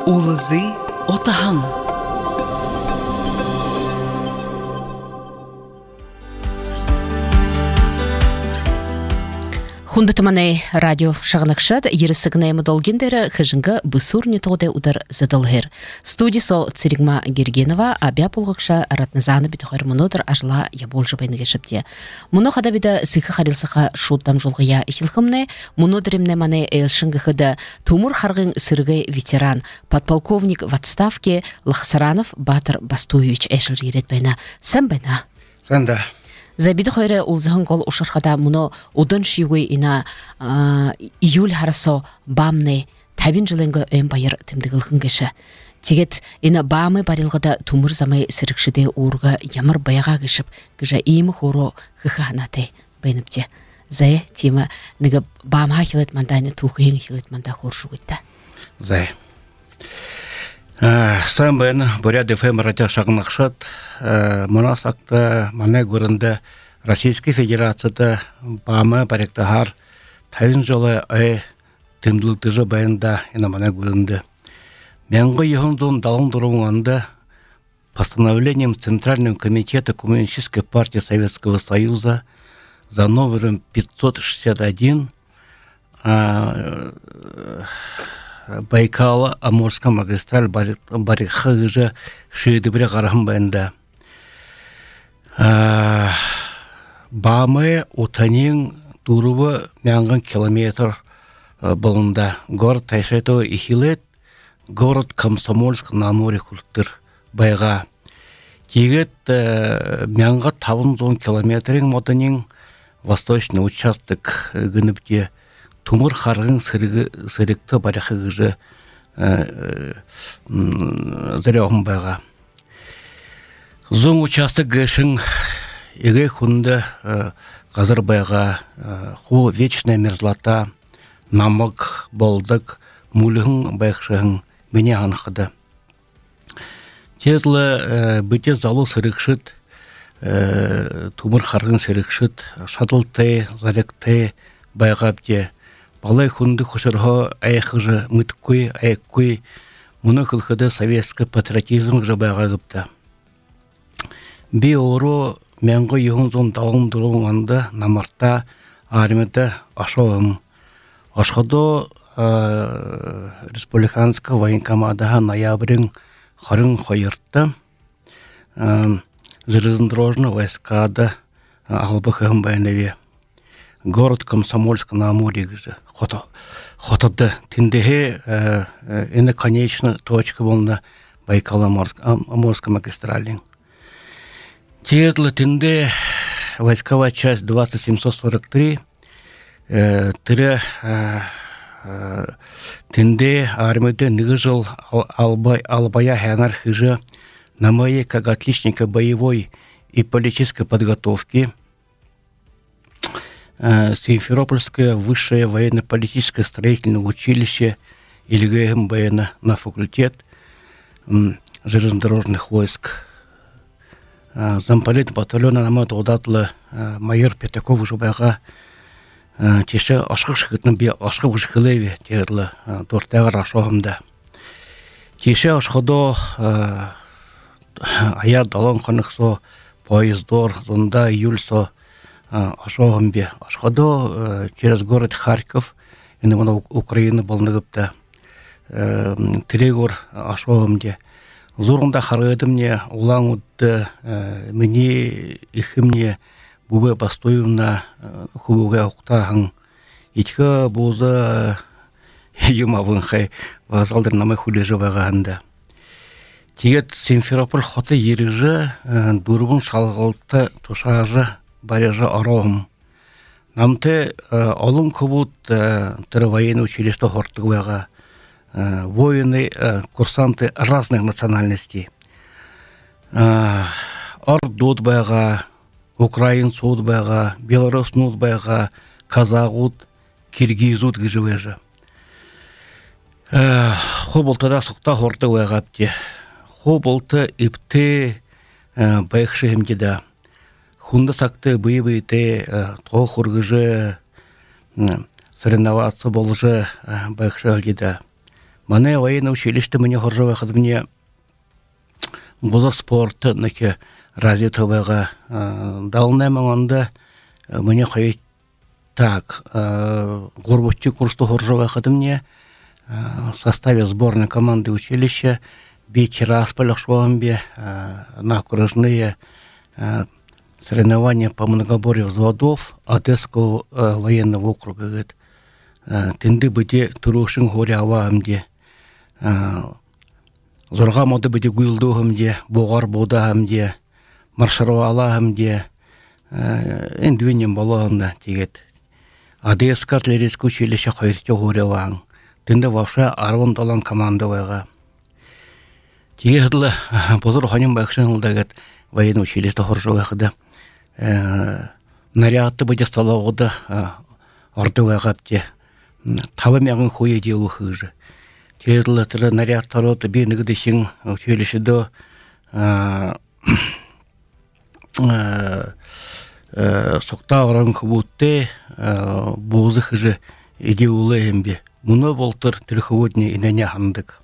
Улызы отаһың. Хундатыманай радио шағынақшад ерісігінай мұдалгендері хыжынғы бұсурни тоғдай удар задылғыр. Студисо Циригма Гергенова абя болғықша ратнызаны бітіғыр мұнодыр ажыла ябол жыбайны кешіпте. Мұны қада біді сықы қарилсыға шуттам жолғыя ихілхімне, мұнодырымне мане әйілшіңгі қыды Тумур Харғын сырғы ветеран, подполковник в отставке Лахсаранов Батыр Бастуевич әшіл жерет байна. Сән байна? Сәнді. Забиді қойры ұлзығын қол ұшырғада мұны ұдын шүйгөй ина июль харасо бамны табин жылыңғы өйін байыр тімдігілгін кеші. Тегет ина бамы барилғада тумыр замай сірікшіде ұрғы ямыр баяға кешіп, кіжа иімі хору қықы анаты бәйніпте. Зай, темі níгі бамға хилет мандайны тұқиын хилет манда хоршу өйтті. Зай. Сам бәйін Бурят ФМ радио шағынақшат, мұна сақты мана көрінді Российской Федерацияда бамы баректағар тайын жолы ай тымдылықтыжы бәйінда ина мана көрінді. Мәңгі ехындың далын дұрыңында постановлением Центрального комитета Коммунистической партии Советского Союза за номером 561 Байкала Амурская магистраль барихы гыжы шүйді бірі қарағым бәнді. Бамы утанин дұрыбы мәңгін километр болында. Город Тайшетова ихилет, город Комсомольск на море күлттір байға. Тегет мәңгі табын зон километрин мотанин восточный участок гыніпте Тумур Харғын сырыкты барақы ғыжы заряғым байға. Зоң участок ғышын еге күнді ғазыр байға ху вечная мерзлата, намық, болдық, мүлігін байқшығын мене анықыды. Тедлі бүте залу сырықшыд, Тумур Харғын сырықшыд, шадылты, заректы байға бде. Балай күнді құшырға аяқыжы мүткөй, аяқкөй, мұны қылқыды советскі патриотизм ғыбайға ғыпты. Бей ору мәңгі еғін зон далғын дұрғанды намарта армияда ашуым. Ашқыды республиканская военкомадаға ноябрин қарын қойыртты. Железнодорожный войскада албықығын байнаве. Город Комсомольск на море гыжы. Хотады. Тіндеге ине конечная точка болна Байкало-Амурская магистралин. Тедлы тінде войсковая часть 20743 тірі тінде армияда нигі жыл албая хянар хыжы на моей как отличника боевой и политической подготовки Симферопольское высшее военно-политическое строительное училище ИЛГМБН на факультет железнодорожных войск. Замполит батальона намат одатлы майор Пятаков жубайға теше ашқық шықытын бе ашқық жықылеве терлі дұртағыр ашоғымда. Теше ашқыдо аяр далон қанықсо поездор зонда июльсо ашоғымбе. Ашқадо через город Харьков, инымына Украина болныгыпта. Тірегор ашоғымде. Зорында қарғыдымне, улаң ұдды, міне ихімне бұбы бастойымна құбуға ұқтағын. Иткі бұзы юмавын қай вазалдыр намай хүлежі бағағында. Тегет Симферополь хоты еріжі, дұрбын шалғылты тұшажы барежа арогым. Намты олым кубут тірі военное училище хортығыға воины, курсанты разных национальностей. Ордуд байға, украинцуд байға, белоруснуд байға, казағуд, киргизуд гыжывежі. Хобылтыда сұқта хортығыға бте. Хобылты ипті байықшы хемдеді. Хунда сакты бый-быйты тоғы құрғыжы соревноваться болжы байықшы әлдеді. Мане военное училище мне хоржова хад мне бозор спорт неке развитовага далне маңанда мне хой так горбочти курсты хоржова хад мне в составе сборной команды училища Тирасполь бе на окружные соревнования по многоборью взводов Одесского военного округа. Тенды буде турушин горе авамде, зорга моды буде гуйлдугамде, боғар бодагамде, маршировалагамде, эндвинем балаганда тегет. Одесска артиллерийское училище хайрте горе аваң. Тенды вообще арвон далан команда вайга. Тегетлы позор ханим бакшынылдагет военное училище хоржо вайгда. Нарядты буде сталаугда орды вайгапте. Таба мягын хуя делу хыжы. Терлы тыры наряд тароты бейнігі десің училищедо соқта ағыран күбутте боғызы хыжы еде улы әмбе. Мұны болтыр түрховодне инәне хандык.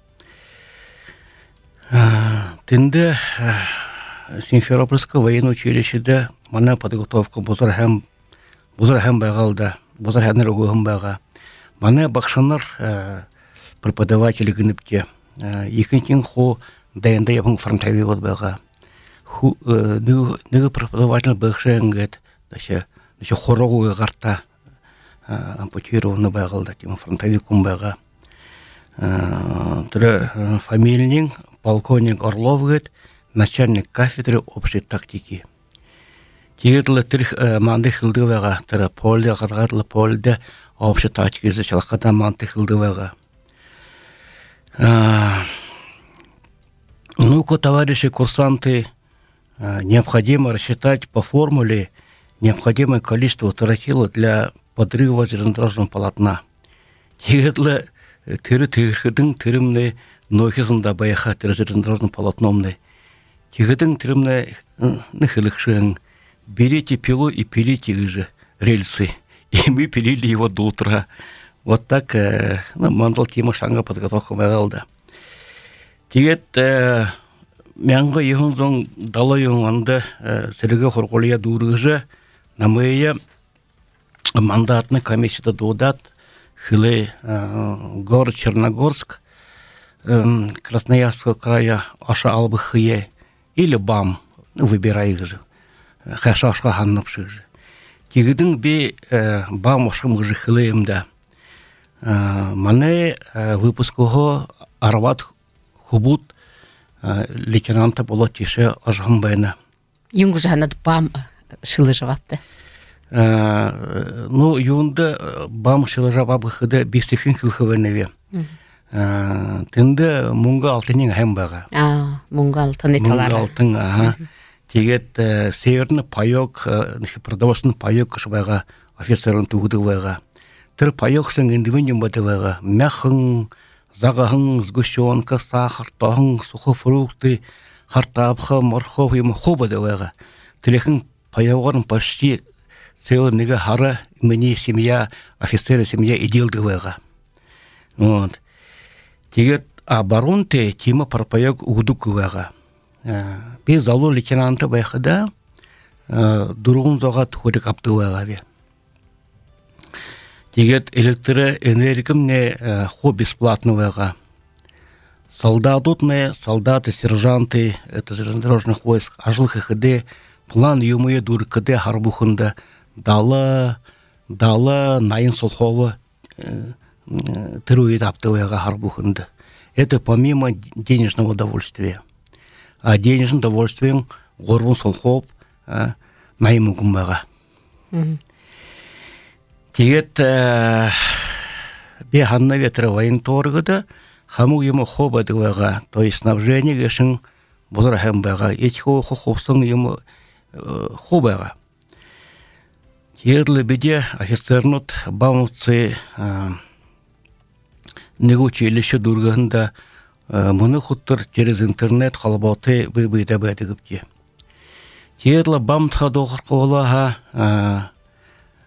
Тінді Симферопольское военное училищеде мана подготовка бозар хэм байгалда, бозар хэнер угугым байга. Мана бақшанар преподаватели гыныпте. Екіншін хо дайында ябын фронтовый вот байга. Нығы преподаватель бақшы әңгет. Хорогуы ғарта ампутированы байгалда. Фронтовый кум байга. Фамилийнің полковник Орлов гет, начальник кафедры общей тактики. Тегерлі түрх манды хылды байга. Полде, ғарғарлы полде общей тактики зачалқада манды хылды байга. Ну-ка, товарищи курсанты, необходимо рассчитать по формуле необходимое количество тротила для подрыва железнодорожного полотна. Тегерлі тірі-тігірдің тірімне нойхызында баяха тірі железнодорожным полотномны. Тегірдің тірімне нахилықшың. Берите пилу и пилите же рельсы. И мы пилили его до утра. Вот так мандал тема шанга подготовка байгалда. Тегет мянга ехун зон дала еңанда сірігі хорқолия дұрғыжы намыя мандатны комиссияда додат хылы город Черногорск Красноярского края аша албы хые или БАМ, выбирай же. Хашашқа ханнапшы же. Тегідің бе БАМ ошқым ғыжы хылыемда. Мане выпуского Арват Хубут лейтенанта было тише ажғым байна. Юнгу жанат БАМ шылы жавапты. Ну, юнда БАМ шылы жавабы хыды бестехін хылхывеневе. Тенді мұңға алтынен әм баға. Мұңға алтын еталары. Мұңға алтын, тегет северный паёк, продовольственный паёк шыбайға офицерын туғыды байға. Тір паёксың индивидуум бады байға. Мяхың, зағағың, сгущенка, сахар, тағың, сухофрукты, хартапха, морхов, ема хо бады байға. Тілехің паёғарын почти целый неге хара мне семья, офицеры семья иделды байға. Вот. Тегет оборонте тема парпаёк угдук байға. Без залу лейтенанта байхада дұрғын зоға тұхырик апты байға. Тегет электроэнергия хо бесплатно байға. Солдаты, сержанты, это железнодорожных войск, ажлых хыды, план юмые дуркыды харбухында дала найын солхова тырует апты байға харбухында. Это помимо денежного удовольствия. А денежным удовольствием горбун солхоп найым үкім байға. Тегет бе ханна ветры воен торгыда хаму ему хоба дывайга, то есть снабжение гешин бозар хэм байга, эти хопсон ему хобайга. Тегетлы беде офицернут бамовцы негучилище дургында мұны хуттыр через интернет қалбауты бейбейді бәді гіпте. Тегетлы бамтха доғыр қолаға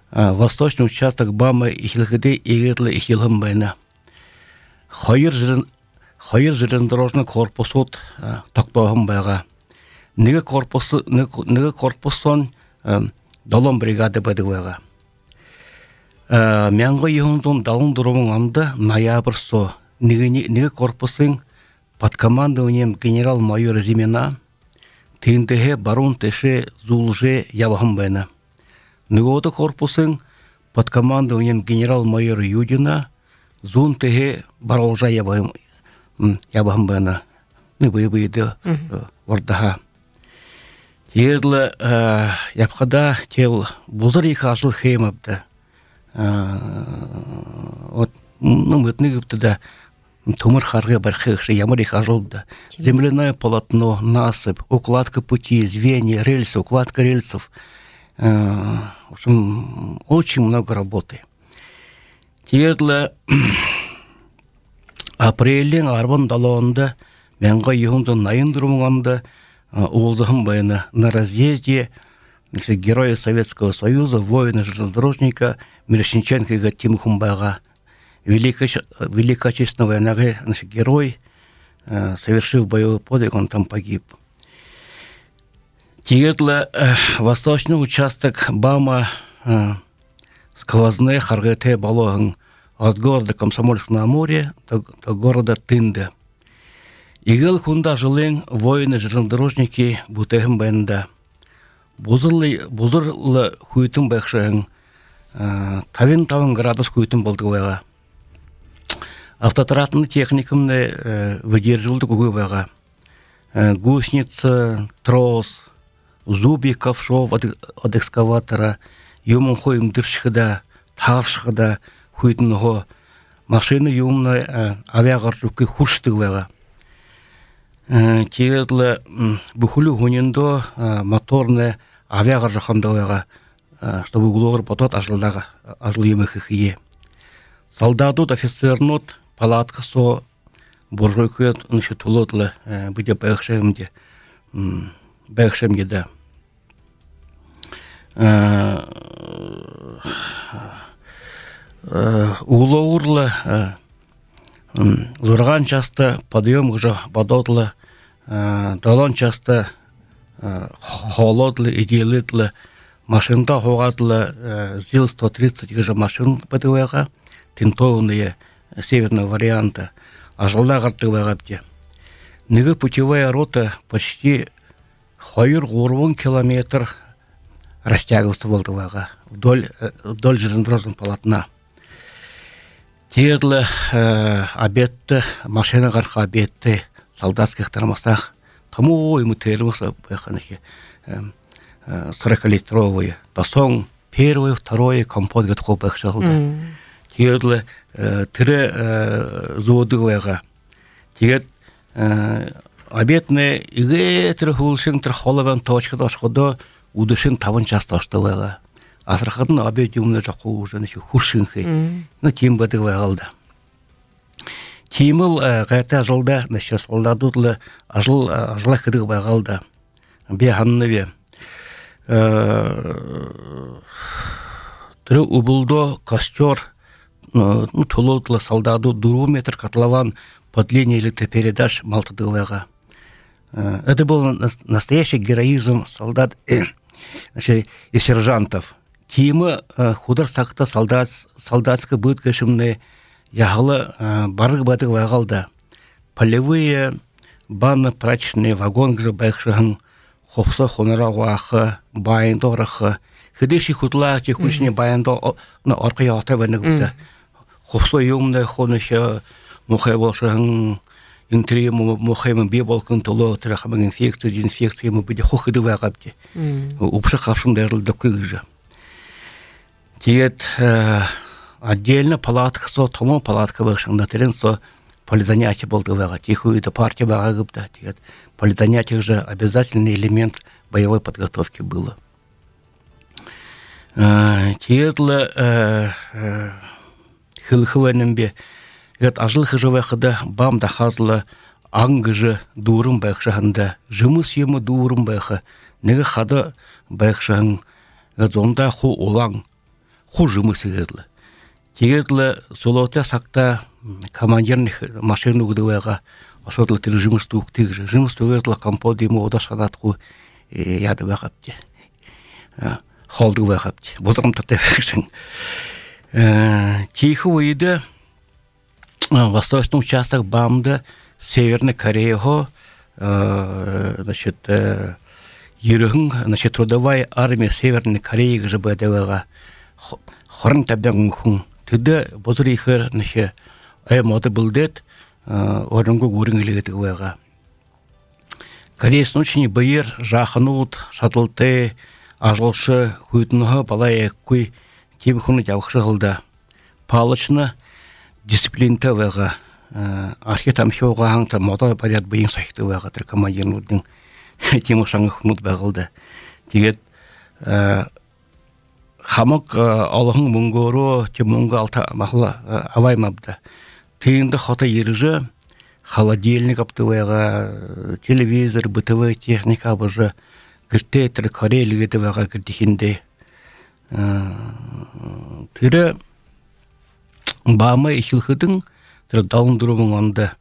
восточный участок БАМа ихилгиде игетле ихилгым байна. Хайыр Хайыр железнодорожный корпусут тактоғым байға. Неге корпусон долон бригады бәді байға. Мәңгі еундың далын дұрымың анды ноябрь со. Неге корпусын под командованием генерал-майора Зимина тендеге барун теше зулже ябахым байна. Неге корпусын под командованием генерал-майора Юдина зун теге барунжа ябахым байна. Небы-быйды ордаға. Терлі япқада тел бұзыр екі ажыл хеймапты. Мүтіні көпті да тумыр харғы бар хейші ямыр екі ажылды. Земляное полотно, насыпь, укладка пути, звенья, рельсы, укладка рельсов. В общем, очень много работы. Терлі апрелдің арбан далуында мәңгі еундың найын дұрымғанда Улзахам байна на разъезде героя Советского Союза, воина-железнодорожника Мирошниченко и Тимохумбага. Великая Отечественная война, герой, совершил боевой подвиг, он там погиб. Тиетле восточный участок Бама сквозные Харгете Балоган от города Комсомольск-на-Амуре до города Тынды. Игел хунда жилен воины-железнодорожники бутехым бәнді. Бұзырлы хуйтын бәкшіғын, тавин градус хуйтын болды байға. Автотратный техникумны выдерживалды көгі байға. Гусеница, трос, зубик, ковшов от экскаватора, юмын хойым дыршықыда, тағышықыда хуйтын ғо. Машины юмны авиағаршуқы хұршты байға. Тиетлі бүхілі ғынендо моторны авиаға жақандауыға, чтобы угловыр потот ажылдағы, ажыл емі хихие. Солдатут, офицернут, палатқа со, боржой көйет, ұнышы тұлытлы бүде бәйіқшемде да. Угловырлы Зурган часто подъем уже подотлы, далон часто холодлы, идеалитлы, машинта хогатлы, ЗИЛ-130 уже машин подвега, тентованные северного варианта, а желда гартывега бде. Неге путевая рота почти 100 километр растягивался болдывега вдоль железнодорожного полотна. Терлі обетті, машина ғарқа обетті, солдатских тормозах, тому ему термосы, 40-литровые. Тосong первый, второй компот гатқо бәкшалды. Терлі тірі зуодығыға. Тегет обетні иге тірі хулшын тірі холабан точкада ашқыда удышын тавын часто аштығыға. Асырқадың обет юмны жаққы ұжаны хуршын хей. Тем бәдігі ғалды. Теміл ғайта жылда, солдадудлы ажыла кедігі бағалды. Бе ханны бе. Түрі убылдо костер, тұлудлы солдаду 2 метр котлован под линией передач малтыдығыға. Это был настоящий героизм солдат и сержантов. Тимы худар сақта солдатская быт кешімне яғылы барғы бәдігі вағалды. Полевые, банно-прачечные вагон гжы бәкшіғын, қопса хонара ғуақы, байынды орақы, хедеші хутла текушіне байынды орқы яғыта бәні күпті. Қопса еумді хонышы мұқай болшығын, интерьему мұқаймын бе болқын тұлы, тұрақымын инфекция, дезинфекция мұбіде қоқыды вағапты. Ұпшы қапшын дәрілді күгіжі. Тегет отдельно палатка со, тому палатка бәкшіңді терен со политзанятие болды вәға. Тихуйды партия вәға күпті. Тегет политзанятие же обязательный элемент боевой подготовки было. Тегетлі хылхывәнім бе, ажыл хыжывәқыда бам дахатлы аңгыжы дұрым бәкшіғында, жымыс емі дұрым бәқы, неге қады бәкшіғын, онда ху олаң, ху жымыс егерлі. Тегетлі солоте сақта командирных машину гудуэга ашотлы тир жымыстук тигжи. Жымыстугетлі компот ему одашанатку яды вәқапте. Холды вәқапте. Бұзырым татевекшін. Тихо уйды восточный участок БАМда Северной Кореи значит, значит, трудовая армия Северной Кореи ГЖБДВга хорын табден хун. Тыды бозыр ихер, значит, моды білдет, орынғы көрін елегетігі вайға. Корейс ночыне байыр жақынуыт, шатылты, ажылшы, құйтынығы балай әккөй, тем хуны жауқшы ғылда. Палычыны дисциплинті вайға, архетам хеуға аңты мода поряд байын сахиты вайға, тір командирнудың тему шаңы хунут бағылды. Тегет, хамық алығың мұңғыру, темунғы алта мақылы аваймабды. Тыйынды хота еріжі, холодильник аптывайға, телевизор, бытовый техника бұжы, кірте тірі корейлігі вайға кірдекенде. Тірі бамы ехілхідің, тірі далындыру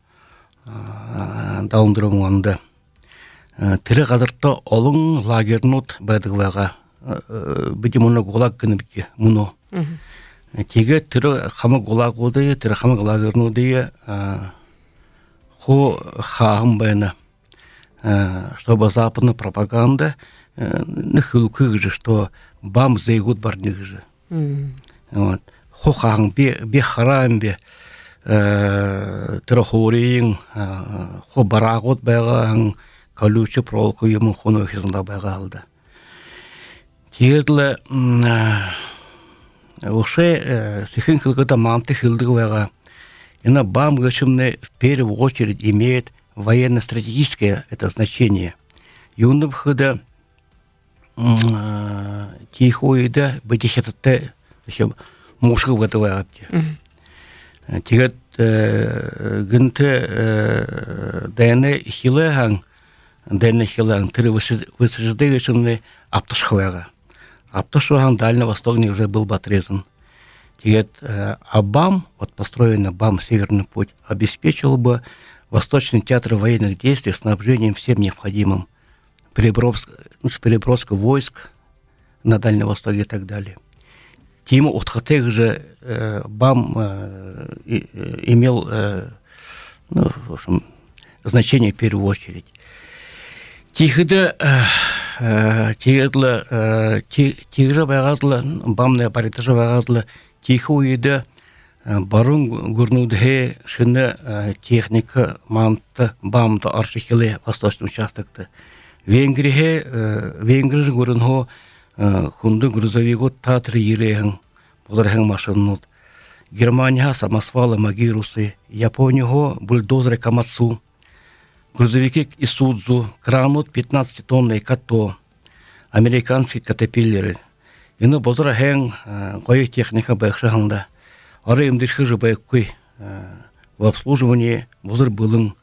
мұңанды. Тірі қазыртта олың лагернут бәдігі вайға. Біде мұны ғолақ күні біде, мұны. Теге түрі қамы ғолақ өдейі, түрі қамы лагерну дейі хо хағым бәйіні. Чтобы западная пропаганда нөхілкі ғыжы, что бам зайгуд бар нөхіжі. Хо хағым бе харам бе түрі хорейін, хо барағуд бәйғаң, колючі пролқы емін қоны өкезінде бәйға алды. Тегетлі уже сихин хилгыда манты хилдыгвага. Ина бам гачымны в первую очередь имеет военно-стратегическое это значение. Юнды бхыда тихоида бытихетте мушкы ватывая апте. Тегет гынты дайны хилэхан тыры высыжды гачымны аптышхвага. Аптышхваган Дальний Восток уже был бы отрезан. Тегет, а БАМ, вот построенный БАМ «Северный путь», обеспечил бы Восточный театр военных действий снабжением всем необходимым с переброской войск на Дальний Восток и так далее. Тим Ухтхатех же БАМ имел в общем, значение в первую очередь. Тигры бағадылы, бамны аппаратыжы бағадылы, тихі ойды барын көрнуді шыны техника манты бамды аршықылы восточный участокты. Венгрия көрінгі хүнді грузовигот татры ерейін, бұларың машинут. Германия самосвалы Магирусы, Япония бульдозры Камацу, грузовики Исудзу, кранут 15-тонные като, американские катапиллеры. Ины бозыра хэн қойы техника байықшағында. Ары имдірхі жы байыққой в обслуживании бозыр бұлың.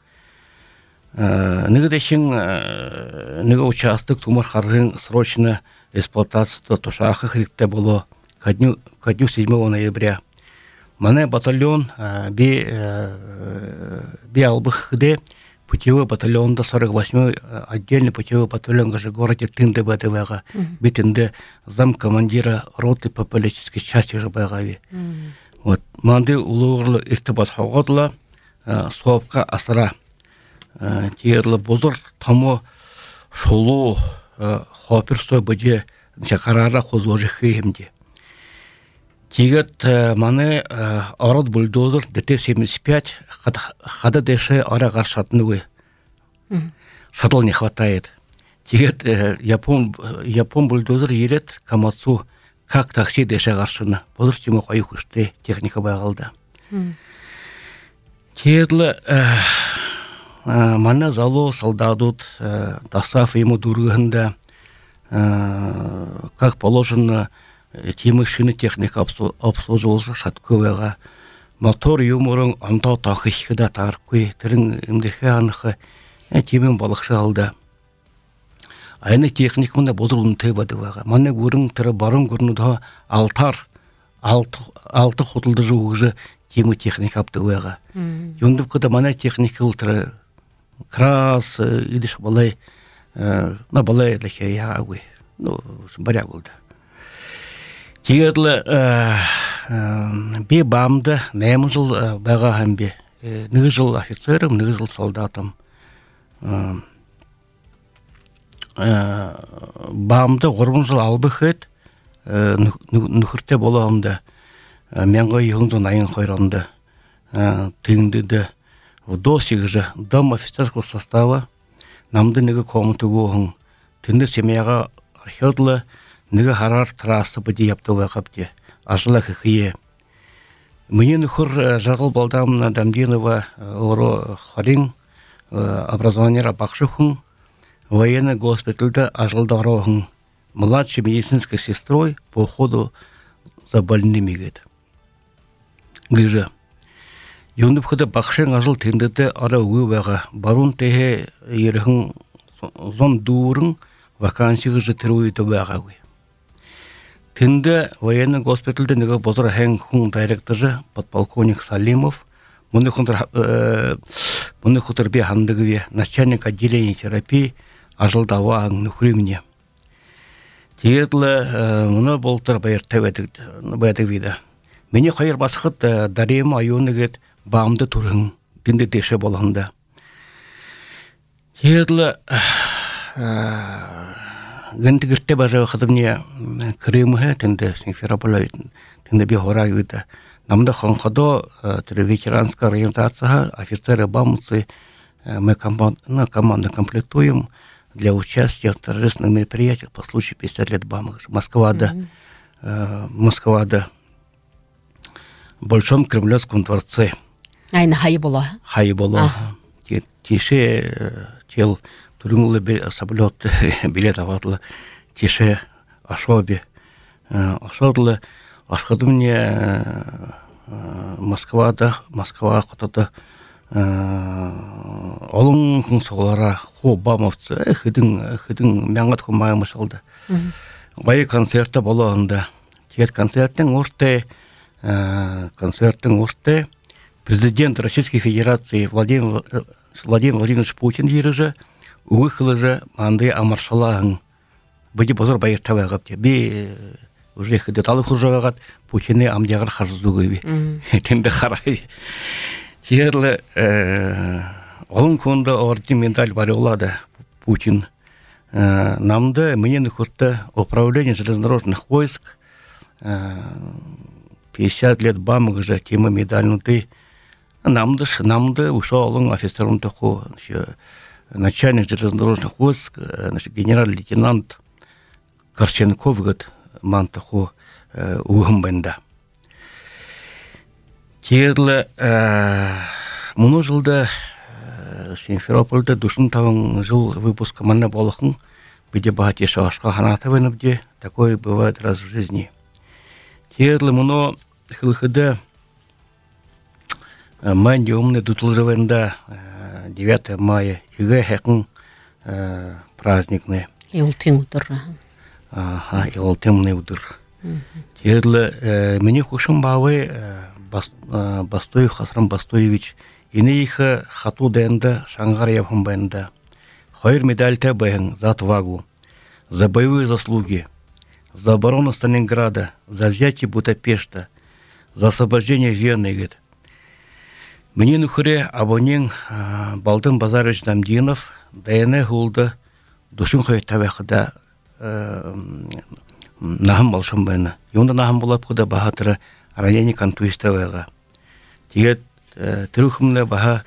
Ныгы участок тумар харғын срочно эксплуатацияда тушақы хрикте было ко дню 7 ноября. Мане батальон би албыхыде путевой батальон да 48-й отдельный путевой батальон в городе Тынды БДВга. Битинде зам командира роты по политической части ЖБГАВи. Вот манды улуғырлы иртибат хауғадыла суапқа асыра. Тегерлі бозыр тамо шолу хопирсой бөде қарара қозуажы хейімде. Тегет маны арад бульдозер ДТ-75 хада деше ара гаршатны вы. Шаттл не хватает. Тегет япон бульдозер ерет Камацу как такси деше гаршыны. Бозыр тему қойы күшті техника байғалды. Тегетлі маны залу солдадут тасаф ему дургында как положено темы шины техника обслуживался шатковыға. Мотор юморың антау тақышқыда тарқой, түрін имдірхе анықы темен балықшы алды. Айны техникмында бозыр ұнты бадываға. Маны көрің түрі барын көрінуді алтар алты хотылды жуғызы темі техника аптығыға. Юндып кыда мана техника ұлтыры крас, идиш балай, балай ләке яғы. Баря болды. Тегерлі бе бамды нәмі жыл баға ғам бе. Нығы жыл офицерім, нығы жыл солдатым. Бамды ғұрбын жыл албы қыт, нүхірте болағымда. Менға еғіңдің айын қойраңды. Тыңдыды. До сегізі дом офицерского состава намды нығы комнаты гоғын. Тыңды семьяға археодлы нығы харар трасты бұды япты вақапте. Ажыла қықые. Мне нұхыр жағыл балдамына Дамдинова оро харин образование рабақшықын военный госпитальда ажылдағырағын младшей медицинской сестрой по уходу за больными гет. Гыжа. Юндып хыда бақшын ажыл тендеті ара уываға барун тәхе еріғын зон дуырын вакансиғы жытыру үйті бағауы. Тенде военный госпитальда неге бозыр хэng хун директоры подполковник Салимов, мұны хутыр бе хандыгыве начальник отделения терапии ажылдава нүхреміне. Тегедлі мұны болтыр баятық вида. Мені қайыр басқыт дарема айуынығет бамды тұрың дінді деше болғанда. Тегедлі гентигирте бажа хадымне Крымы тенде Симферополь тенде бихора вида. Намда хонходо ветеранская организация офицеры бамцы мы команду комплектуем для участия в торжественных мероприятиях по случаю 50 лет БАМа. Москва в Большом Кремлевском дворце. Айна хайбола. Хайбола. Тише тел турыңлы самолет билет аватлы тише ашобе. Ашодлы ашқады мне Москва құтады олың күн соғылара хо бамовцы хыдың мәңгат құмайы мұшылды. Байы концерті болуында. Тегет концерттің ұрты президент Российской Федерации Владимир Владимирович Путин еріжі уғықылы жы маңды амаршалағын бұды бозыр байыр тавағап те. Уже хыды талы хұржағағат Путинне амдияғыр қаржызуғы тенді қарай. Тегерлі олың көңді орден медаль бары олады Путин. Намды мне нұқырты управление железнодорожных войск 50 лет бамығы жа темі медальнуты. Намды ұша олың офицерін тұқу начальник железнодорожных войск генерал-лейтенант Корченков гыд мантаху уғымбында. Тегерлі мұны жылда Симферопольда душын тавын жыл выпуска манна болықын біде бағат еші ашқа қанаты веніпде. Такое бывает раз в жизни. Тегерлі мұны қылқыды мән деумны дутылжывында 9 мая иге хәқын праздникны. Илтин удыр. Илтимный удыр. Тегерлі мені құшын бауы Бастуев Хасрам Бастуевич ине ихы хату дәнді шаңғар явхын бәнді. Хайр медальта бәйін за отвагу, за боевые заслуги, за оборону Сталинграда, за взятие Будапешта, за освобождение Вены. Мне нухыре абонен Балдын Базарович Дамдинов дайыны ғылды душын қой табақыда нағым балшын бәйіні. Йонда нағым болып құда бағатыры ранение контуистовыға. Тегет түріқімді баға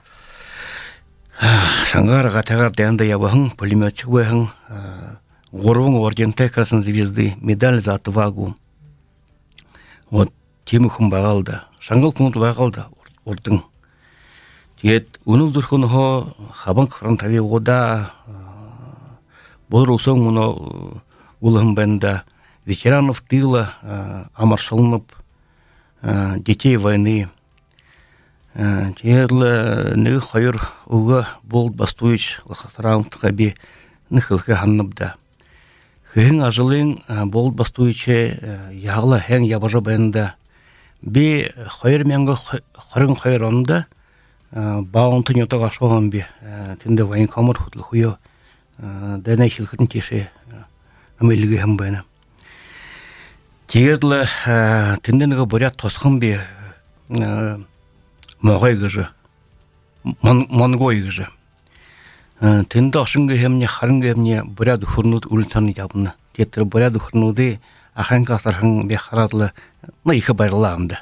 шаңғар ғатағар дәнді ябағын, пулеметчик бәйін, ғорвың ордентай красын звезды, медаль за отвагу. Вот теміқім бағалды. Шаңғыл күнді бағалды ордың. Тегет ұның дұрқынығы қабын қырантави ода бұл рұқсын мұны ұлығын бәнді ветеранов тыла амаршылынып детей войны. Тегерлі нығы қайыр ұға болд Бастуевич лақасырауын тұқаби нықылқы ханныбда. Хыхын ажылың болд Бастуевиче яғла хәң ябажа бәнді би хойр менге хорын хойр онда баунтын ята гашган би тинде вайн камер хутлы хуё дана хилхин тише амелиге хам байна тиерле тинденге бурят тосхын би могой гыжы монгой гыжы тинде ашынге хемне харынге хемне бурят хурнут ултаны ябны тетер бурят хурнуды ахан касархан би харадлы их байрламды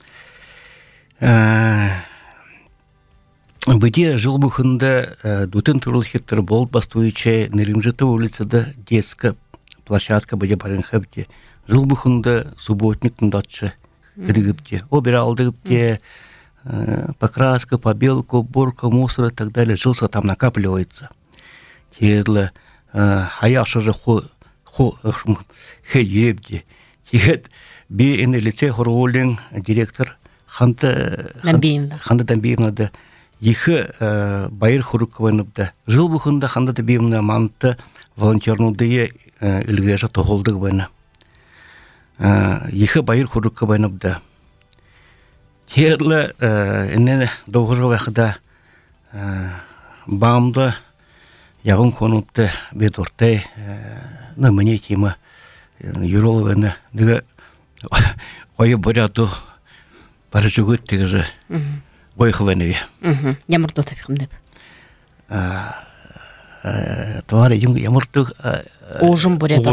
Быде жыл бухында дутын турул хиттер бол бастуюче Неримжита улицада детская площадка быде барын хабде. Жыл бухында субботник тындатчы кидигипте. Обиралдыгипте покраска, побелка, уборка, мусор и так далее. Жился там накапливается. Терлы хаяша же хэ еребде. Тегет би ин лице хоролин директор Ханта Дамбиевна да Ихы байыр хурукваныбда. Жыл бухында Ханда Дамбиевна манты волонтернудые илгежа тоголдык байна. Ихы байыр хурукваныбда. Терлы инне доғыры вақыда бамды яғын конутты бет ортай на мне тема юролованы неге ойы буряду баржугут тегеже ойхваневе. Ямырды тапқым деп. Товары ямырды Ожым бурят.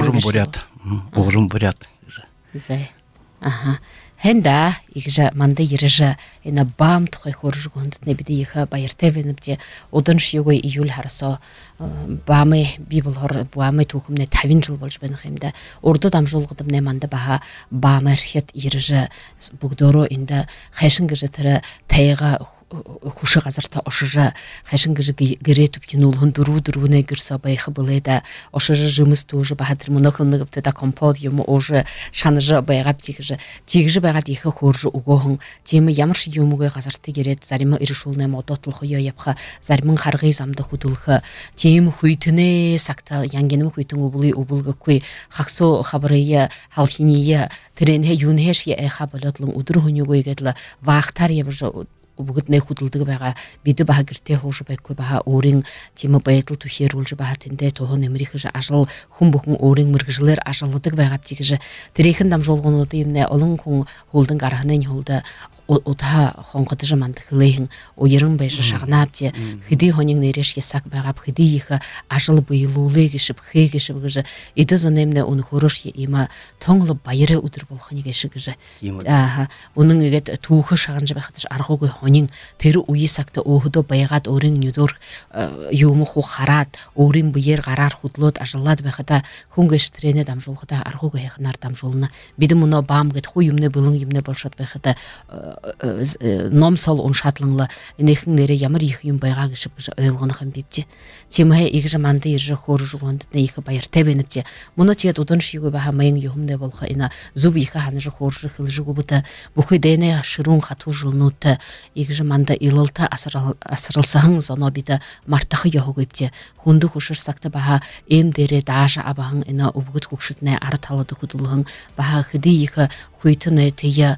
Ожым бурят. Зай. Ага. Хенда игжа манда ирежа ина бам тхой хоржугонд не биде иха байртевенипте одан шигой июль харсо бамы бибулхор бамы тухумне 50 жыл болж бен хемда орда дамжулгыдым не манда баха бамархет ирежа бугдоро инда хашингыжа тара тайга хушы газарта ошыжа хашингыжа геретуп кинулгын дуруне гирса байхы буледа ошыжа жымыс тоже бахадыр монохынныгыпты да компот юм оже шаныжа байгап тигжи байгат ихы хоржу угоһын темы ямырш юмугы газарты герет заримы иришулне модотлы хойо япха заримын харгы замды худулхы темы хуйтыне сакта янгеним хуйтын убулга куй хаксо хабарыя халхиния тренhe юнхеш я хабалотлын удур хунюгой гетла вахтар ябжа бүгд не худулдыгы бага биди бага гирте хожу байкой бага орин тема байтыл тухерулжы бага тенде тохон эмрихыжы ажыл хумбухун орин мыргыжылар ажылдык байгап тигиже терехин дам жолгонуды имне олон кун холдын гарахнын холда ота хонгыдыжы мандыхлыйын ойырын байжы шагнапте хиди хонин нереш ясак байгап хиди иха ажыл быйлуулы кишип хегишип гыжы иды занемне он хорош има тоңлы байыры удыр болгони кешигиже аха унун игет туухы шаганжы байхатыш аргогы хонин тери уйсакта охдо байгат орин нюдор юму ху харат орин быйер гарар худлот ажыллад байхата хунгеш трене дам жолгыда аргогы ханар дам жолуна биди муно бамгет хуюмне былың юмне болшат байхата номсал он шатлыңла нехин нере ямар их юм байга кишип ойлгоны хам бипти темае игже манды ирже хоржугонд не их байртебенипти муно тиет удун шигу ба хамайын юмне болха ина зуб их ханжы хоржы хылжыгу бута бухы дене шырун хату жылнута игже манда илылта асырылсаң зонобида мартахы йогыпти хунду хушыр сакта баха эм дере дажа абаң ина убгут хукшытне арталады худулгын баха хыды их хуйтыны тия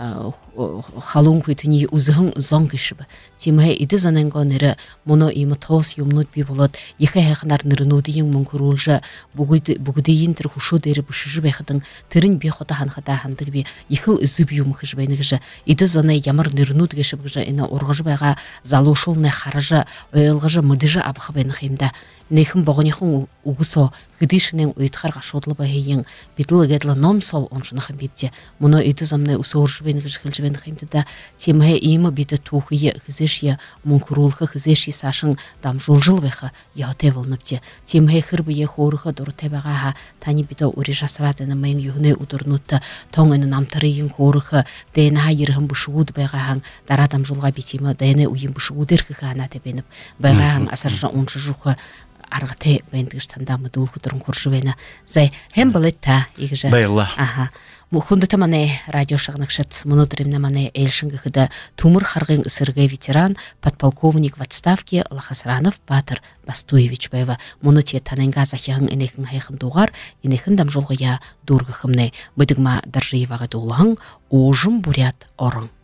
халун хуйтыни узгын зонгышбы тимэ иды заненго нере моно има тос юмнут би болот ихэ хахнар нырнудиин мункурулжа бугдиин тер хушу дери бушжы бэхдэн тэрин би хота ханхата хандаг би ихыл зүб юм хжбэнэгжэ иды зане ямар нырнуд гэшбгжэ ина ургыж байга залушул не хаража ойлгыжы мыдыжа абхбэн химда нехим богонихон угусо гдишнен уйтхар гашодлы баһин бидл гэдла номсол оншнахын бипте моно иды замне усоржбэн гэшгэлжбэн химда тимэ има биде тухие хзешья мункурулха хзешьи сашын дамжулжыл бэха яте волнапте тимэ хырбые хорха дуртебага тани биде урижасрадын мэн югне удурнутта тоңын намтарыйын хорха дена йырхын бушуд бэгахан дара дамжулга битиме дене уйын бушудер хана тебенеп бэгахан асаржа оншжуха аргате бэндгиш тандамы дулху дурун хоржбэна зай хем балетта игже байла аха Мухундата мане радио шагнакшат монотримна мане эльшинга хыда тумыр харгын ысыргы ветеран подполковник в отставке Лахасранов Батыр Бастуевич бэва монотия таненга захян инехин хайхын дугар инехин дамжолгая дургы хымне быдыгма даржиевага дулаң ожым бурят орың.